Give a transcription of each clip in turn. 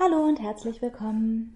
Hallo und herzlich willkommen.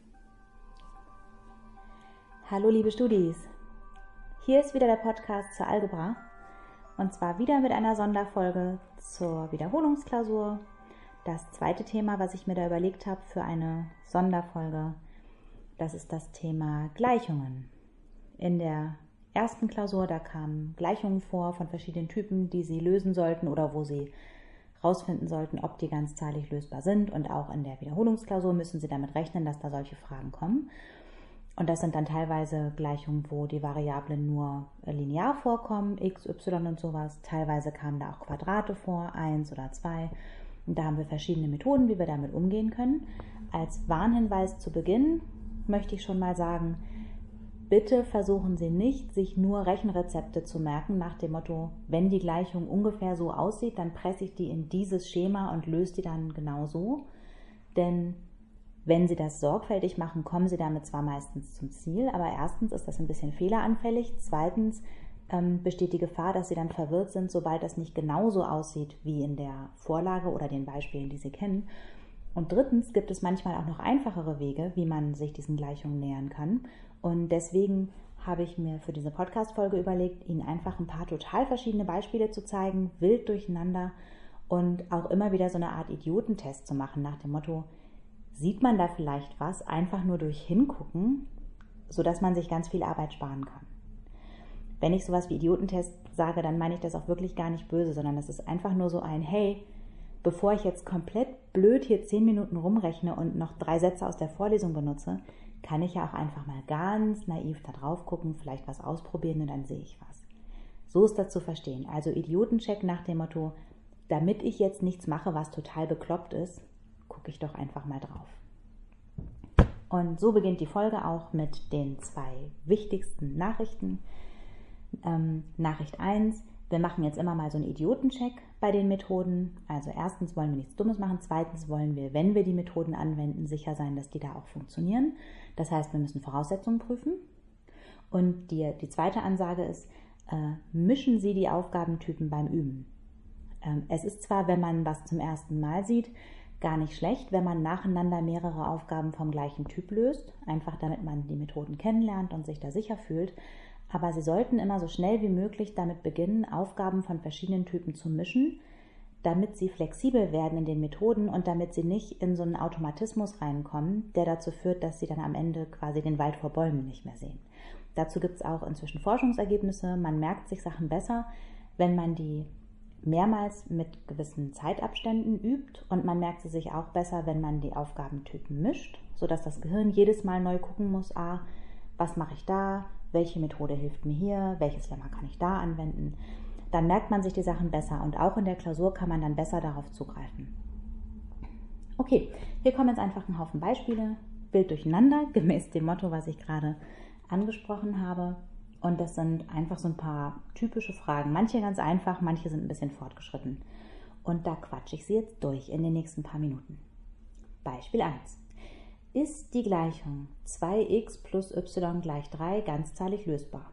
Hallo liebe Studis, hier ist wieder der Podcast zur Algebra und zwar wieder mit einer Sonderfolge zur Wiederholungsklausur. Das zweite Thema, was ich mir da überlegt habe für eine Sonderfolge, das ist das Thema Gleichungen. In der ersten Klausur, da kamen Gleichungen vor von verschiedenen Typen, die Sie lösen sollten oder wo Sie rausfinden sollten, ob die ganzzahlig lösbar sind. Und auch in der Wiederholungsklausur müssen Sie damit rechnen, dass da solche Fragen kommen. Und das sind dann teilweise Gleichungen, wo die Variablen nur linear vorkommen, x, y und sowas. Teilweise kamen da auch Quadrate vor, 1 oder 2. Und da haben wir verschiedene Methoden, wie wir damit umgehen können. Als Warnhinweis zu Beginn möchte ich schon mal sagen, bitte versuchen Sie nicht, sich nur Rechenrezepte zu merken nach dem Motto, wenn die Gleichung ungefähr so aussieht, dann presse ich die in dieses Schema und löse die dann genau so. Denn wenn Sie das sorgfältig machen, kommen Sie damit zwar meistens zum Ziel, aber erstens ist das ein bisschen fehleranfällig, zweitens besteht die Gefahr, dass Sie dann verwirrt sind, sobald das nicht genauso aussieht wie in der Vorlage oder den Beispielen, die Sie kennen. Und drittens gibt es manchmal auch noch einfachere Wege, wie man sich diesen Gleichungen nähern kann. Und deswegen habe ich mir für diese Podcast-Folge überlegt, Ihnen einfach ein paar total verschiedene Beispiele zu zeigen, wild durcheinander und auch immer wieder so eine Art Idiotentest zu machen nach dem Motto, sieht man da vielleicht was, einfach nur durch Hingucken, sodass man sich ganz viel Arbeit sparen kann. Wenn ich sowas wie Idiotentest sage, dann meine ich das auch wirklich gar nicht böse, sondern das ist einfach nur so ein, hey, bevor ich jetzt komplett blöd hier 10 Minuten rumrechne und noch 3 Sätze aus der Vorlesung benutze, kann ich ja auch einfach mal ganz naiv da drauf gucken, vielleicht was ausprobieren und dann sehe ich was. So ist das zu verstehen. Also Idiotencheck nach dem Motto, damit ich jetzt nichts mache, was total bekloppt ist, gucke ich doch einfach mal drauf. Und so beginnt die Folge auch mit den 2 wichtigsten Nachrichten. Nachricht 1, wir machen jetzt immer mal so einen Idiotencheck bei den Methoden. Also erstens wollen wir nichts Dummes machen, zweitens wollen wir, wenn wir die Methoden anwenden, sicher sein, dass die da auch funktionieren. Das heißt, wir müssen Voraussetzungen prüfen. Und die zweite Ansage ist, mischen Sie die Aufgabentypen beim Üben. Es ist zwar, wenn man was zum ersten Mal sieht, gar nicht schlecht, wenn man nacheinander mehrere Aufgaben vom gleichen Typ löst, einfach damit man die Methoden kennenlernt und sich da sicher fühlt. Aber Sie sollten immer so schnell wie möglich damit beginnen, Aufgaben von verschiedenen Typen zu mischen, damit Sie flexibel werden in den Methoden und damit Sie nicht in so einen Automatismus reinkommen, der dazu führt, dass Sie dann am Ende quasi den Wald vor Bäumen nicht mehr sehen. Dazu gibt es auch inzwischen Forschungsergebnisse. Man merkt sich Sachen besser, wenn man die mehrmals mit gewissen Zeitabständen übt und man merkt sie sich auch besser, wenn man die Aufgabentypen mischt, sodass das Gehirn jedes Mal neu gucken muss, was mache ich da, welche Methode hilft mir hier, welches Lemma kann ich da anwenden. Dann merkt man sich die Sachen besser und auch in der Klausur kann man dann besser darauf zugreifen. Okay, hier kommen jetzt einfach ein Haufen Beispiele, wild durcheinander, gemäß dem Motto, was ich gerade angesprochen habe. Und das sind einfach so ein paar typische Fragen. Manche ganz einfach, manche sind ein bisschen fortgeschritten. Und da quatsche ich sie jetzt durch in den nächsten paar Minuten. Beispiel 1. Ist die Gleichung 2x plus y gleich 3 ganzzahlig lösbar?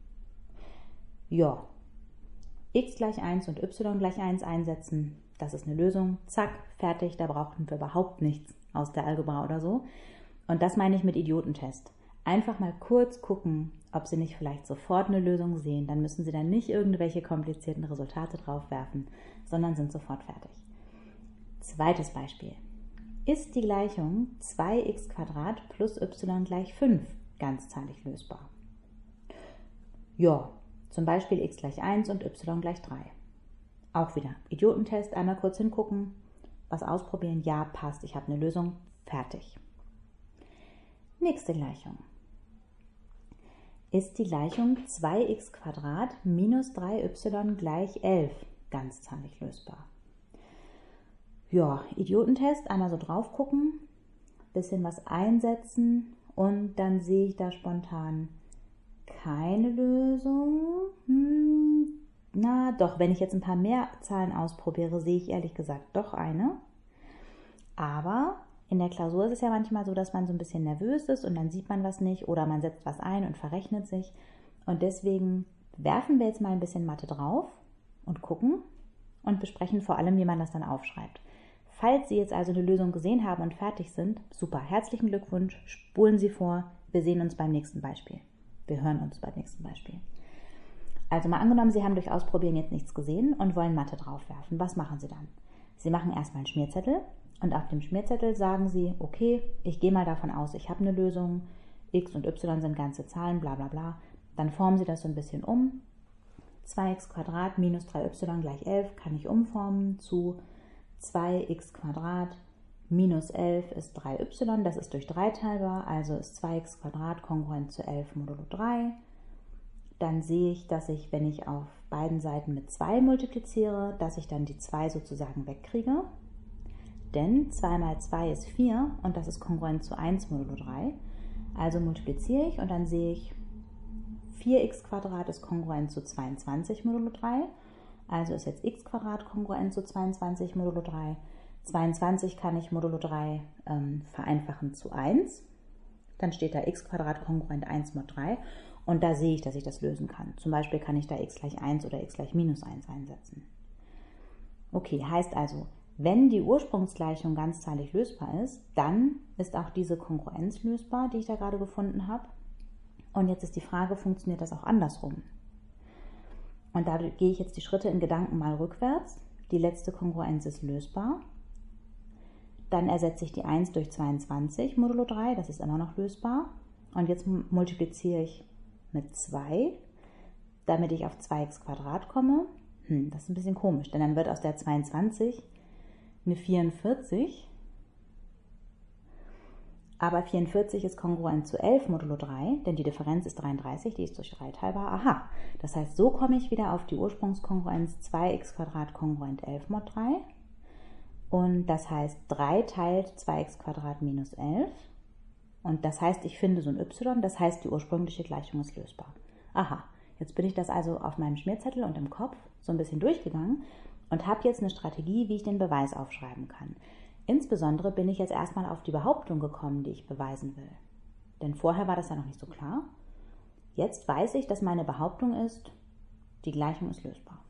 Ja. X gleich 1 und y gleich 1 einsetzen, das ist eine Lösung. Zack, fertig, da brauchen wir überhaupt nichts aus der Algebra oder so. Und das meine ich mit Idiotentest. Einfach mal kurz gucken, ob Sie nicht vielleicht sofort eine Lösung sehen. Dann müssen Sie dann nicht irgendwelche komplizierten Resultate draufwerfen, sondern sind sofort fertig. Zweites Beispiel. Ist die Gleichung 2x plus y gleich 5 ganzzahlig lösbar? Ja, zum Beispiel x gleich 1 und y gleich 3. Auch wieder Idiotentest, einmal kurz hingucken, was ausprobieren, ja, passt, ich habe eine Lösung, fertig. Nächste Gleichung. Ist die Gleichung 2x minus 3y gleich 11 ganzzahlig lösbar? Ja, Idiotentest, einmal so drauf gucken, bisschen was einsetzen und dann sehe ich da spontan keine Lösung. Na doch, wenn ich jetzt ein paar mehr Zahlen ausprobiere, sehe ich ehrlich gesagt doch eine. Aber in der Klausur ist es ja manchmal so, dass man so ein bisschen nervös ist und dann sieht man was nicht oder man setzt was ein und verrechnet sich. Und deswegen werfen wir jetzt mal ein bisschen Mathe drauf und gucken und besprechen vor allem, wie man das dann aufschreibt. Falls Sie jetzt also eine Lösung gesehen haben und fertig sind, super, herzlichen Glückwunsch, spulen Sie vor, wir sehen uns beim nächsten Beispiel. Wir hören uns beim nächsten Beispiel. Also mal angenommen, Sie haben durch Ausprobieren jetzt nichts gesehen und wollen Mathe draufwerfen. Was machen Sie dann? Sie machen erstmal einen Schmierzettel und auf dem Schmierzettel sagen Sie, okay, ich gehe mal davon aus, ich habe eine Lösung, x und y sind ganze Zahlen, bla bla bla. Dann formen Sie das so ein bisschen um. 2x² minus 3y gleich 11 kann ich umformen zu 2x² minus 11 ist 3y, das ist durch 3 teilbar, also ist 2x² kongruent zu 11 modulo 3. Dann sehe ich, dass ich, wenn ich auf beiden Seiten mit 2 multipliziere, dass ich dann die 2 sozusagen wegkriege. Denn 2 mal 2 ist 4 und das ist kongruent zu 1 modulo 3. Also multipliziere ich und dann sehe ich, 4x² ist kongruent zu 22 modulo 3. Also ist jetzt x² kongruent zu 22 modulo 3. 22 kann ich modulo 3 vereinfachen zu 1. Dann steht da x² kongruent 1 mod 3. Und da sehe ich, dass ich das lösen kann. Zum Beispiel kann ich da x gleich 1 oder x gleich minus 1 einsetzen. Okay, heißt also, wenn die Ursprungsgleichung ganzzahlig lösbar ist, dann ist auch diese Kongruenz lösbar, die ich da gerade gefunden habe. Und jetzt ist die Frage, funktioniert das auch andersrum? Und da gehe ich jetzt die Schritte in Gedanken mal rückwärts. Die letzte Kongruenz ist lösbar. Dann ersetze ich die 1 durch 22 modulo 3, das ist immer noch lösbar. Und jetzt multipliziere ich mit 2, damit ich auf 2x² komme. Das ist ein bisschen komisch, denn dann wird aus der 22 eine 44. Aber 44 ist kongruent zu 11 modulo 3, denn die Differenz ist 33, die ist durch 3 teilbar. Aha, das heißt, so komme ich wieder auf die Ursprungskongruenz 2x² kongruent 11 mod 3. Und das heißt, 3 teilt 2x² minus 11. Und das heißt, ich finde so ein y, das heißt, die ursprüngliche Gleichung ist lösbar. Aha, jetzt bin ich das also auf meinem Schmierzettel und im Kopf so ein bisschen durchgegangen und habe jetzt eine Strategie, wie ich den Beweis aufschreiben kann. Insbesondere bin ich jetzt erstmal auf die Behauptung gekommen, die ich beweisen will. Denn vorher war das ja noch nicht so klar. Jetzt weiß ich, dass meine Behauptung ist, die Gleichung ist lösbar.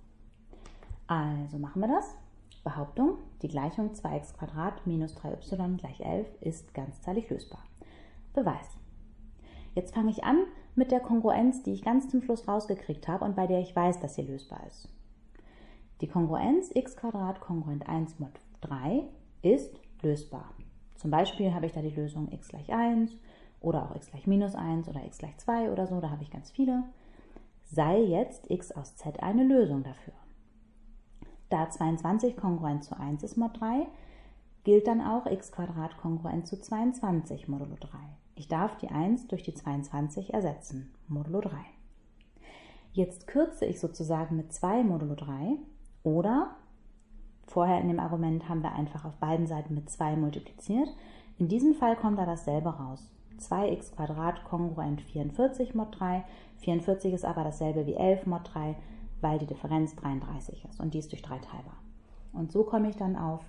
Also machen wir das. Behauptung, die Gleichung 2x² minus 3y gleich 11 ist ganzzahlig lösbar. Beweis. Jetzt fange ich an mit der Kongruenz, die ich ganz zum Schluss rausgekriegt habe und bei der ich weiß, dass sie lösbar ist. Die Kongruenz x² kongruent 1 mod 3 ist lösbar. Zum Beispiel habe ich da die Lösung x gleich 1 oder auch x gleich minus 1 oder x gleich 2 oder so, da habe ich ganz viele. Sei jetzt x aus z eine Lösung dafür. Da 22 kongruent zu 1 ist mod 3, gilt dann auch x² kongruent zu 22 modulo 3. Ich darf die 1 durch die 22 ersetzen, modulo 3. Jetzt kürze ich sozusagen mit 2 modulo 3 oder, vorher in dem Argument haben wir einfach auf beiden Seiten mit 2 multipliziert. In diesem Fall kommt da dasselbe raus. 2x² kongruent 44 mod 3. 44 ist aber dasselbe wie 11 mod 3, weil die Differenz 33 ist und die ist durch 3 teilbar. Und so komme ich dann auf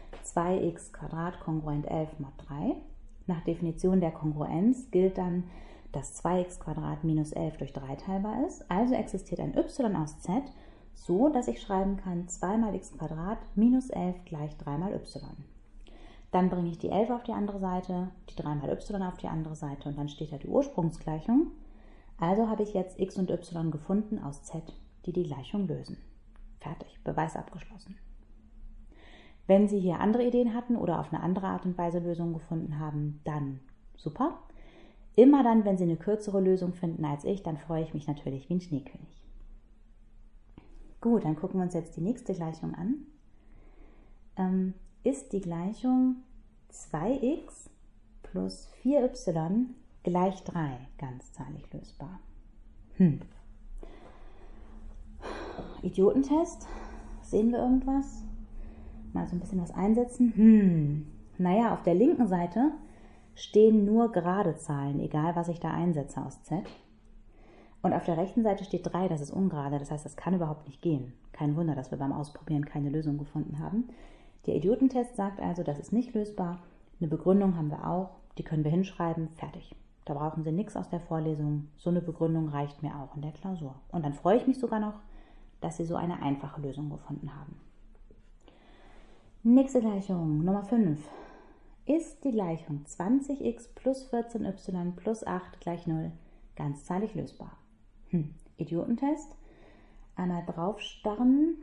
2x² kongruent 11 mod 3. Nach Definition der Kongruenz gilt dann, dass 2x² minus 11 durch 3 teilbar ist. Also existiert ein y aus z, so dass ich schreiben kann 2 mal x² minus 11 gleich 3 mal y. Dann bringe ich die 11 auf die andere Seite, die 3 mal y auf die andere Seite und dann steht da die Ursprungsgleichung. Also habe ich jetzt x und y gefunden aus z, die die Gleichung lösen. Fertig, Beweis abgeschlossen. Wenn Sie hier andere Ideen hatten oder auf eine andere Art und Weise Lösungen gefunden haben, dann super. Immer dann, wenn Sie eine kürzere Lösung finden als ich, dann freue ich mich natürlich wie ein Schneekönig. Gut, dann gucken wir uns jetzt die nächste Gleichung an. Ist die Gleichung 2x plus 4y gleich 3 ganzzahlig lösbar? Idiotentest, sehen wir irgendwas? Mal so ein bisschen was einsetzen. Naja, auf der linken Seite stehen nur gerade Zahlen, egal was ich da einsetze aus z. Und auf der rechten Seite steht 3, das ist ungerade, das heißt, das kann überhaupt nicht gehen. Kein Wunder, dass wir beim Ausprobieren keine Lösung gefunden haben. Der Idiotentest sagt also, das ist nicht lösbar. Eine Begründung haben wir auch, die können wir hinschreiben, fertig. Da brauchen Sie nichts aus der Vorlesung. So eine Begründung reicht mir auch in der Klausur. Und dann freue ich mich sogar noch, dass Sie so eine einfache Lösung gefunden haben. Nächste Gleichung, Nummer 5. Ist die Gleichung 20x plus 14y plus 8 gleich 0 ganzzahlig lösbar? Idiotentest. Einmal draufstarren.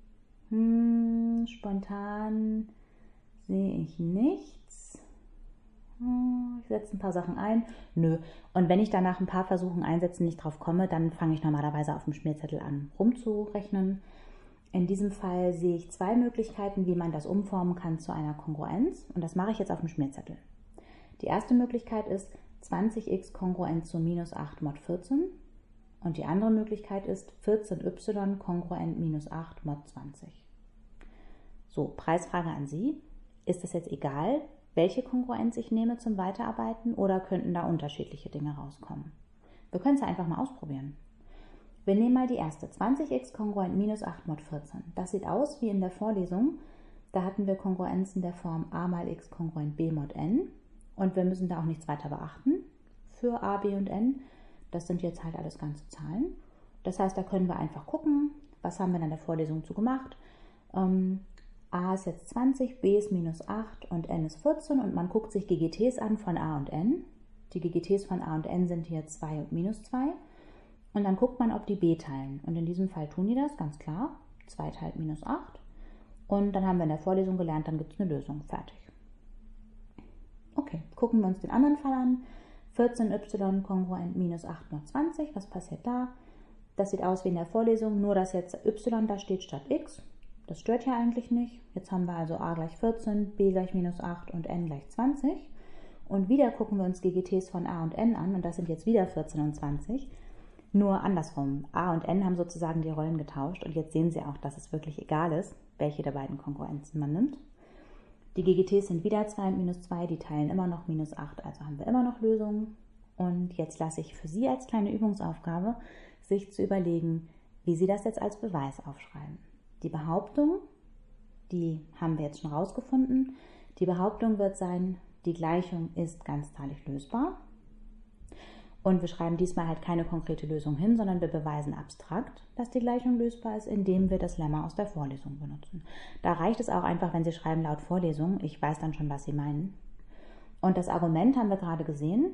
Spontan sehe ich nichts. Ich setze ein paar Sachen ein. Nö. Und wenn ich dann nach ein paar Versuchen einsetzen nicht drauf komme, dann fange ich normalerweise auf dem Schmierzettel an rumzurechnen. In diesem Fall sehe ich 2 Möglichkeiten, wie man das umformen kann zu einer Kongruenz. Und das mache ich jetzt auf dem Schmierzettel. Die erste Möglichkeit ist 20x kongruent zu minus 8 mod 14. Und die andere Möglichkeit ist 14y kongruent minus 8 mod 20. So, Preisfrage an Sie. Ist es jetzt egal, welche Kongruenz ich nehme zum Weiterarbeiten oder könnten da unterschiedliche Dinge rauskommen? Wir können es ja einfach mal ausprobieren. Wir nehmen mal die erste, 20x kongruent minus 8 mod 14. Das sieht aus wie in der Vorlesung. Da hatten wir Kongruenzen der Form a mal x kongruent b mod n. Und wir müssen da auch nichts weiter beachten für a, b und n. Das sind jetzt halt alles ganze Zahlen. Das heißt, da können wir einfach gucken, was haben wir in der Vorlesung zu gemacht. A ist jetzt 20, b ist minus 8 und n ist 14. Und man guckt sich GGTs an von a und n. Die GGTs von a und n sind hier 2 und minus 2. Und dann guckt man, ob die b teilen. Und in diesem Fall tun die das, ganz klar. 2 teilt minus 8. Und dann haben wir in der Vorlesung gelernt, dann gibt es eine Lösung. Fertig. Okay, gucken wir uns den anderen Fall an. 14y kongruent minus 8 mod 20. Was passiert da? Das sieht aus wie in der Vorlesung, nur dass jetzt y da steht statt x. Das stört ja eigentlich nicht. Jetzt haben wir also a gleich 14, b gleich minus 8 und n gleich 20. Und wieder gucken wir uns GGTs von a und n an. Und das sind jetzt wieder 14 und 20. Nur andersrum. A und n haben sozusagen die Rollen getauscht und jetzt sehen Sie auch, dass es wirklich egal ist, welche der beiden Kongruenzen man nimmt. Die GGTs sind wieder 2 und minus 2, die teilen immer noch minus 8, also haben wir immer noch Lösungen. Und jetzt lasse ich für Sie als kleine Übungsaufgabe, sich zu überlegen, wie Sie das jetzt als Beweis aufschreiben. Die Behauptung, die haben wir jetzt schon rausgefunden. Die Behauptung wird sein, die Gleichung ist ganzzahlig lösbar. Und wir schreiben diesmal halt keine konkrete Lösung hin, sondern wir beweisen abstrakt, dass die Gleichung lösbar ist, indem wir das Lemma aus der Vorlesung benutzen. Da reicht es auch einfach, wenn Sie schreiben laut Vorlesung. Ich weiß dann schon, was Sie meinen. Und das Argument haben wir gerade gesehen.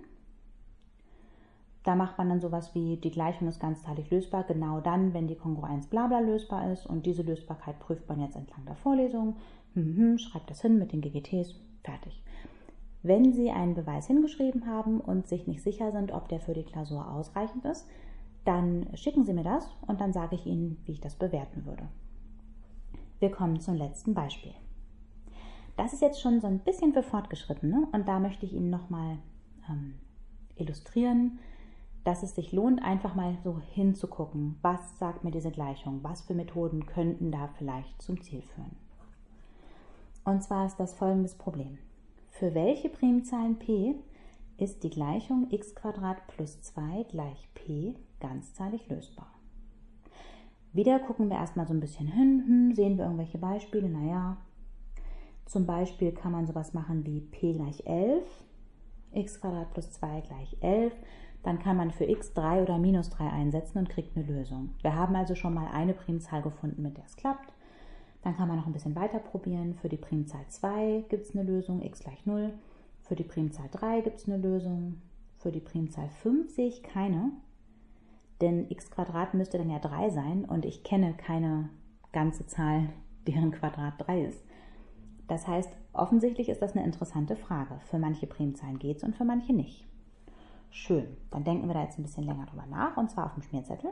Da macht man dann sowas wie, die Gleichung ist ganzzahlig lösbar, genau dann, wenn die Kongruenz blabla lösbar ist. Und diese Lösbarkeit prüft man jetzt entlang der Vorlesung. Schreibt das hin mit den GGTs. Fertig. Wenn Sie einen Beweis hingeschrieben haben und sich nicht sicher sind, ob der für die Klausur ausreichend ist, dann schicken Sie mir das und dann sage ich Ihnen, wie ich das bewerten würde. Wir kommen zum letzten Beispiel. Das ist jetzt schon so ein bisschen für Fortgeschrittene und da möchte ich Ihnen nochmal illustrieren, dass es sich lohnt, einfach mal so hinzugucken, was sagt mir diese Gleichung, was für Methoden könnten da vielleicht zum Ziel führen. Und zwar ist das folgendes Problem. Für welche Primzahlen p ist die Gleichung x² plus 2 gleich p ganzzahlig lösbar? Wieder gucken wir erstmal so ein bisschen hin. Sehen wir irgendwelche Beispiele? Naja, zum Beispiel kann man sowas machen wie p gleich 11, x² plus 2 gleich 11. Dann kann man für x 3 oder minus 3 einsetzen und kriegt eine Lösung. Wir haben also schon mal eine Primzahl gefunden, mit der es klappt. Dann kann man noch ein bisschen weiter probieren. Für die Primzahl 2 gibt es eine Lösung, x gleich 0. Für die Primzahl 3 gibt es eine Lösung. Für die Primzahl 5 sehe ich keine, denn x² müsste dann ja 3 sein und ich kenne keine ganze Zahl, deren Quadrat 3 ist. Das heißt, offensichtlich ist das eine interessante Frage. Für manche Primzahlen geht es und für manche nicht. Schön, dann denken wir da jetzt ein bisschen länger drüber nach und zwar auf dem Schmierzettel.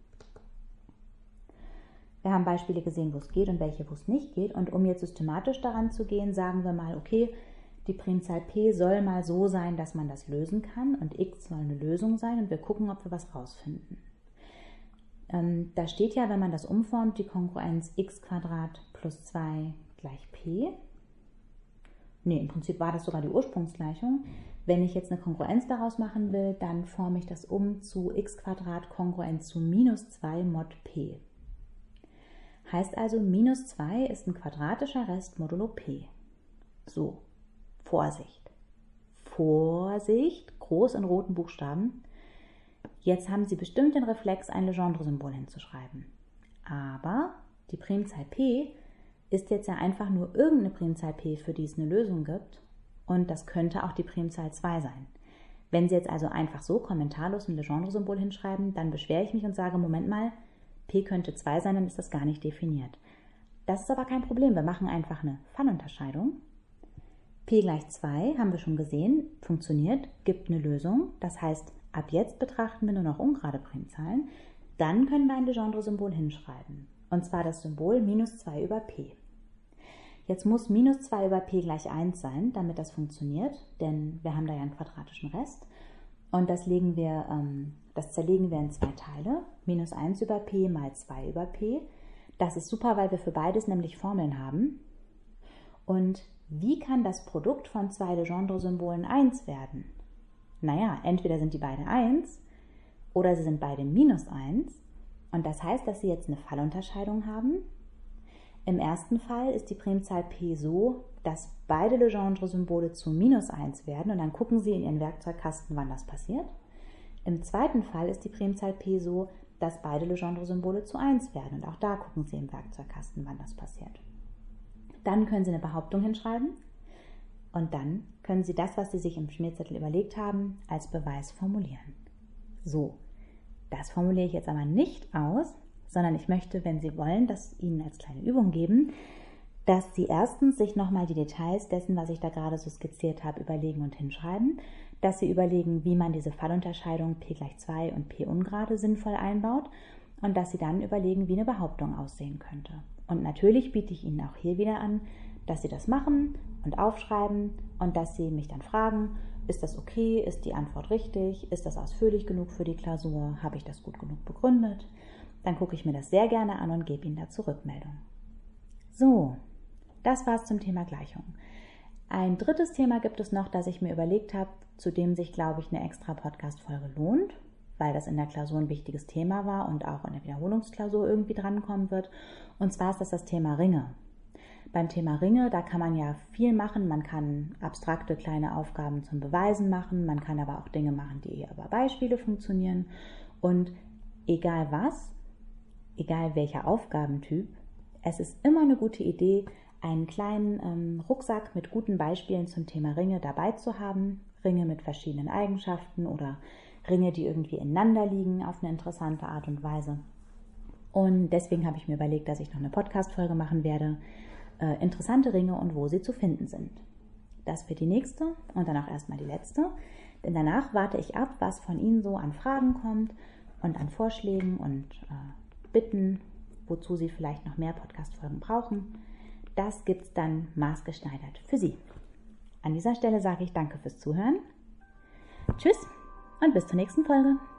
Wir haben Beispiele gesehen, wo es geht und welche, wo es nicht geht. Und um jetzt systematisch daran zu gehen, sagen wir mal, okay, die Primzahl p soll mal so sein, dass man das lösen kann und x soll eine Lösung sein und wir gucken, ob wir was rausfinden. Da steht ja, wenn man das umformt, die Kongruenz x² plus 2 gleich p. Ne, im Prinzip war das sogar die Ursprungsgleichung. Wenn ich jetzt eine Kongruenz daraus machen will, dann forme ich das um zu x² kongruent zu minus 2 mod p. Heißt also, minus 2 ist ein quadratischer Rest modulo p. So, Vorsicht. Vorsicht, groß in roten Buchstaben. Jetzt haben Sie bestimmt den Reflex, ein Legendre-Symbol hinzuschreiben. Aber die Primzahl p ist jetzt ja einfach nur irgendeine Primzahl p, für die es eine Lösung gibt. Und das könnte auch die Primzahl 2 sein. Wenn Sie jetzt also einfach so kommentarlos ein Legendre-Symbol hinschreiben, dann beschwere ich mich und sage, Moment mal, p könnte 2 sein, dann ist das gar nicht definiert. Das ist aber kein Problem, wir machen einfach eine Fallunterscheidung. P gleich 2, haben wir schon gesehen, funktioniert, gibt eine Lösung. Das heißt, ab jetzt betrachten wir nur noch ungerade Primzahlen. Dann können wir ein Legendre-Symbol hinschreiben. Und zwar das Symbol minus 2 über p. Jetzt muss minus 2 über p gleich 1 sein, damit das funktioniert, denn wir haben da ja einen quadratischen Rest. Und das zerlegen wir in 2 Teile. Minus 1 über p mal 2 über p. Das ist super, weil wir für beides nämlich Formeln haben. Und wie kann das Produkt von 2 Legendre-Symbolen 1 werden? Naja, entweder sind die beide 1 oder sie sind beide minus 1. Und das heißt, dass Sie jetzt eine Fallunterscheidung haben. Im ersten Fall ist die Primzahl p so, dass beide Legendre-Symbole zu minus 1 werden und dann gucken Sie in Ihren Werkzeugkasten, wann das passiert. Im zweiten Fall ist die Primzahl p so, dass beide Legendre-Symbole zu 1 werden und auch da gucken Sie im Werkzeugkasten, wann das passiert. Dann können Sie eine Behauptung hinschreiben und dann können Sie das, was Sie sich im Schmierzettel überlegt haben, als Beweis formulieren. So, das formuliere ich jetzt aber nicht aus, sondern ich möchte, wenn Sie wollen, das Ihnen als kleine Übung geben, dass Sie erstens sich nochmal die Details dessen, was ich da gerade so skizziert habe, überlegen und hinschreiben, dass Sie überlegen, wie man diese Fallunterscheidung p gleich 2 und p ungerade sinnvoll einbaut und dass Sie dann überlegen, wie eine Behauptung aussehen könnte. Und natürlich biete ich Ihnen auch hier wieder an, dass Sie das machen und aufschreiben und dass Sie mich dann fragen, ist das okay, ist die Antwort richtig, ist das ausführlich genug für die Klausur, habe ich das gut genug begründet? Dann gucke ich mir das sehr gerne an und gebe Ihnen dazu Rückmeldung. So, das war's zum Thema Gleichung. Ein drittes Thema gibt es noch, das ich mir überlegt habe, zu dem sich, glaube ich, eine extra Podcast-Folge lohnt, weil das in der Klausur ein wichtiges Thema war und auch in der Wiederholungsklausur irgendwie drankommen wird. Und zwar ist das Thema Ringe. Beim Thema Ringe, da kann man ja viel machen. Man kann abstrakte kleine Aufgaben zum Beweisen machen, man kann aber auch Dinge machen, die eher über Beispiele funktionieren. Und egal was, egal welcher Aufgabentyp, es ist immer eine gute Idee, einen kleinen Rucksack mit guten Beispielen zum Thema Ringe dabei zu haben. Ringe mit verschiedenen Eigenschaften oder Ringe, die irgendwie ineinander liegen auf eine interessante Art und Weise. Und deswegen habe ich mir überlegt, dass ich noch eine Podcast-Folge machen werde. Interessante Ringe und wo sie zu finden sind. Das wird die nächste und dann auch erstmal die letzte. Denn danach warte ich ab, was von Ihnen so an Fragen kommt und an Vorschlägen und Bitten, wozu Sie vielleicht noch mehr Podcast-Folgen brauchen. Das gibt es dann maßgeschneidert für Sie. An dieser Stelle sage ich danke fürs Zuhören. Tschüss und bis zur nächsten Folge.